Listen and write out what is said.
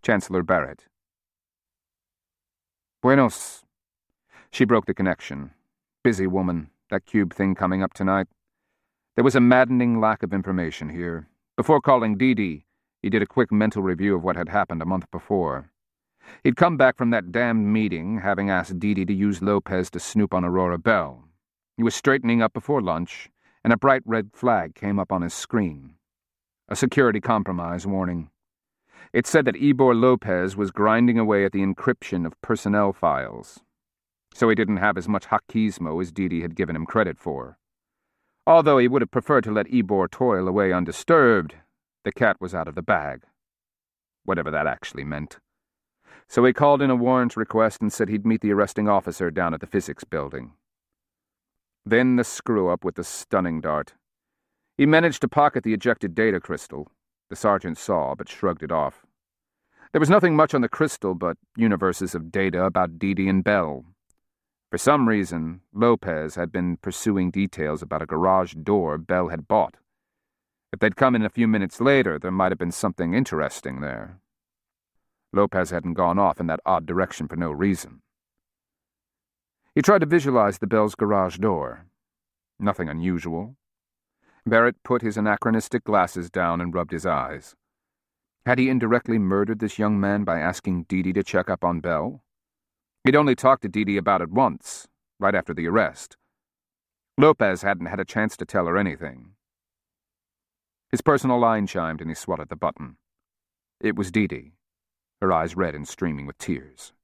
Chancellor Barrett. Buenos. She broke the connection. Busy woman, that cube thing coming up tonight. There was a maddening lack of information here. Before calling Dee Dee, he did a quick mental review of what had happened a month before. He'd come back from that damned meeting, having asked Dee Dee to use Lopez to snoop on Aurora Bell. He was straightening up before lunch, and a bright red flag came up on his screen. A security compromise warning. It said that Ybor Lopez was grinding away at the encryption of personnel files. So he didn't have as much hackismo as Dee Dee had given him credit for. Although he would have preferred to let Ybor toil away undisturbed, the cat was out of the bag. Whatever that actually meant. So he called in a warrant request and said he'd meet the arresting officer down at the physics building. Then the screw-up with the stunning dart. He managed to pocket the ejected data crystal. The sergeant saw, but shrugged it off. There was nothing much on the crystal but universes of data about Dee Dee and Bell. For some reason, Lopez had been pursuing details about a garage door Bell had bought. If they'd come in a few minutes later, there might have been something interesting there. Lopez hadn't gone off in that odd direction for no reason. He tried to visualize the Bell's garage door. Nothing unusual. Barrett put his anachronistic glasses down and rubbed his eyes. Had he indirectly murdered this young man by asking Dee Dee to check up on Bell? He'd only talked to Dee Dee about it once, right after the arrest. Lopez hadn't had a chance to tell her anything. His personal line chimed and he swatted the button. It was Dee Dee, her eyes red and streaming with tears.